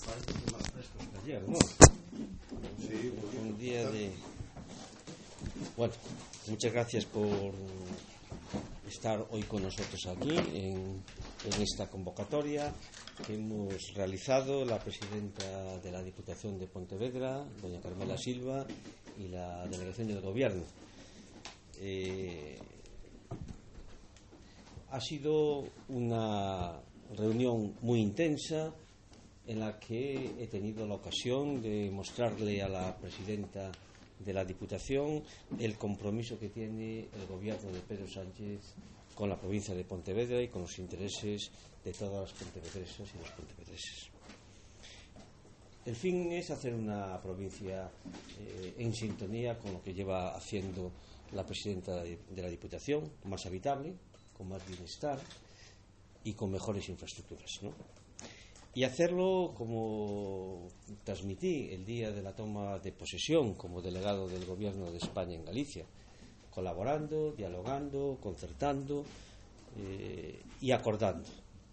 Parece más frescos que ayer, ¿no? Sí, un día de... Bueno, muchas gracias por estar hoy con nosotros aquí en esta convocatoria que hemos realizado la presidenta de la Diputación de Pontevedra, doña Carmela Silva, y la delegación del Gobierno. Ha sido una reunión muy intensa en la que he tenido la ocasión de mostrarle a la presidenta de la Diputación el compromiso que tiene el Gobierno de Pedro Sánchez con la provincia de Pontevedra y con los intereses de todas las pontevedresas y los pontevedreses. El fin es hacer una provincia en sintonía con lo que lleva haciendo la presidenta de la Diputación, más habitable, con más bienestar y con mejores infraestructuras, ¿no? Y hacerlo como transmití el día de la toma de posesión como delegado del Gobierno de España en Galicia, colaborando, dialogando, concertando y acordando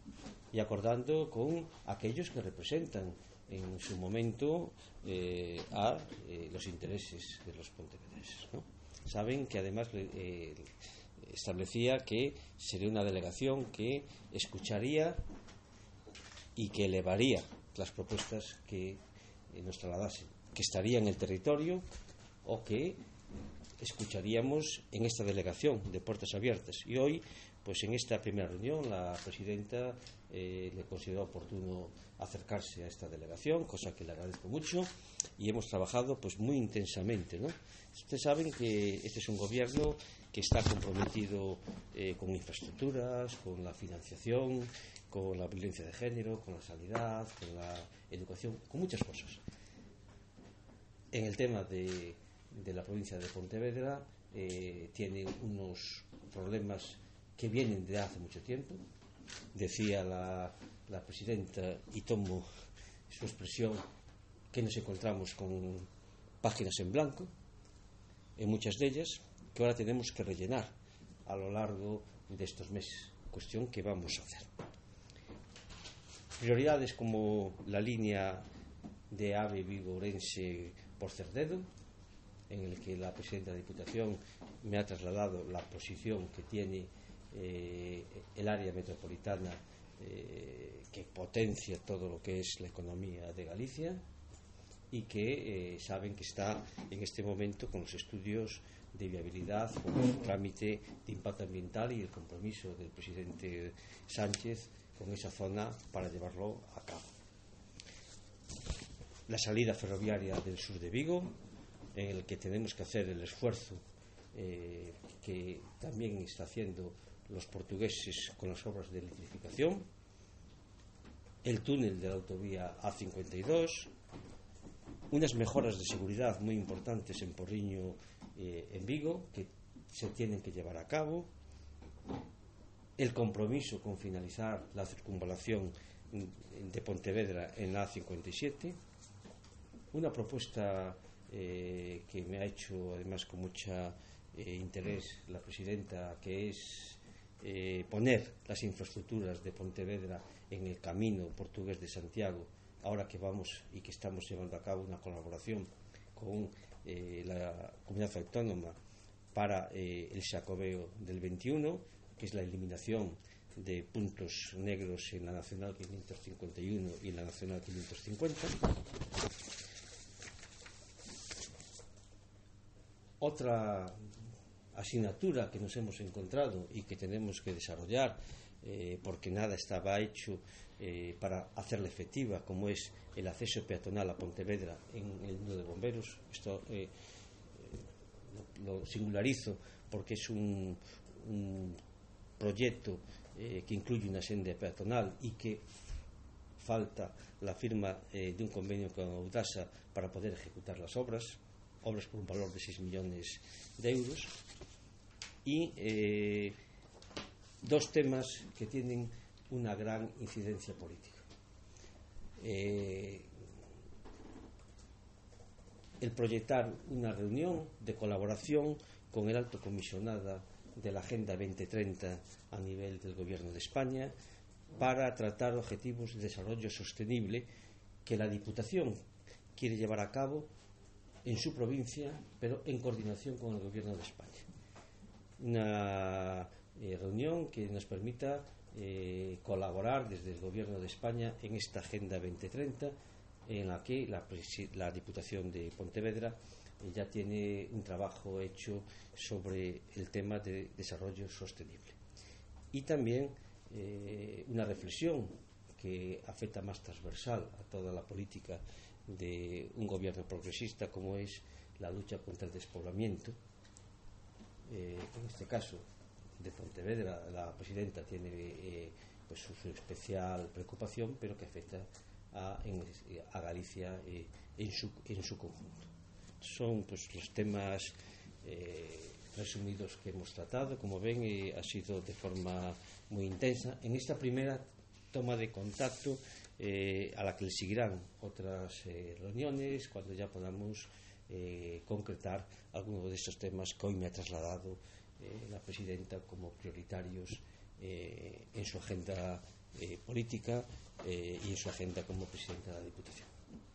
con aquellos que representan en su momento a los intereses de los pontevedreses, ¿no? Saben que además establecía que sería una delegación que escucharía y que elevaría las propuestas que nos trasladasen, que estaría en el territorio o que escucharíamos en esta delegación de puertas abiertas. Y hoy, pues en esta primera reunión, la presidenta le consideró oportuno acercarse a esta delegación, cosa que le agradezco mucho, y hemos trabajado pues muy intensamente, ¿no? Ustedes saben que este es un gobierno que está comprometido con infraestructuras, con la financiación, con la violencia de género, con la sanidad, con la educación, con muchas cosas. En el tema de la provincia de Pontevedra tiene unos problemas que vienen de hace mucho tiempo. Decía la presidenta, y tomo su expresión, que nos encontramos con páginas en blanco en muchas de ellas, que ahora tenemos que rellenar a lo largo de estos meses, cuestión que vamos a hacer. Prioridades como la línea de AVE Vigo-Ourense por Cerdedo, en el que la presidenta de la Diputación me ha trasladado la posición que tiene el área metropolitana, que potencia todo lo que es la economía de Galicia y que saben que está en este momento con los estudios de viabilidad, con el trámite de impacto ambiental y el compromiso del presidente Sánchez con esa zona para llevarlo a cabo. La salida ferroviaria del sur de Vigo, en el que tenemos que hacer el esfuerzo que también está haciendo los portugueses con las obras de electrificación, el túnel de la autovía A52, unas mejoras de seguridad muy importantes en Porriño, en Vigo, que se tienen que llevar a cabo, el compromiso con finalizar la circunvalación de Pontevedra en la A57, una propuesta que me ha hecho además con mucho interés la presidenta, que es poner las infraestructuras de Pontevedra en el camino portugués de Santiago, ahora que vamos y que estamos llevando a cabo una colaboración con la comunidad autónoma para el Xacobeo del 21, que es la eliminación de puntos negros en la Nacional 551 y en la Nacional 550. Otra asignatura que nos hemos encontrado y que tenemos que desarrollar, porque nada estaba hecho para hacerla efectiva, como es el acceso peatonal a Pontevedra en el nudo de bomberos. Esto lo singularizo porque es un proyecto que incluye una senda peatonal y que falta la firma de un convenio con Audasa para poder ejecutar las obras por un valor de 6 millones de euros, y dos temas que tienen una gran incidencia política. El proyectar una reunión de colaboración con el alto comisionado de la Agenda 2030 a nivel del Gobierno de España para tratar objetivos de desarrollo sostenible que la Diputación quiere llevar a cabo en su provincia, pero en coordinación con el Gobierno de España. Una reunión que nos permita colaborar desde el Gobierno de España en esta Agenda 2030, en la que la Diputación de Pontevedra ya tiene un trabajo hecho sobre el tema de desarrollo sostenible. Y también una reflexión que afecta más transversal a toda la política de un gobierno progresista, como es la lucha contra el despoblamiento. En este caso de Pontevedra, la presidenta tiene pues su especial preocupación, pero que afecta a Galicia en su conjunto. Son pues los temas resumidos que hemos tratado. Como ven, ha sido de forma muy intensa en esta primera toma de contacto, a la que le seguirán otras reuniones cuando ya podamos concretar algunos de estos temas que hoy me ha trasladado la presidenta como prioritarios en su agenda política y en su agenda como presidenta de la Diputación.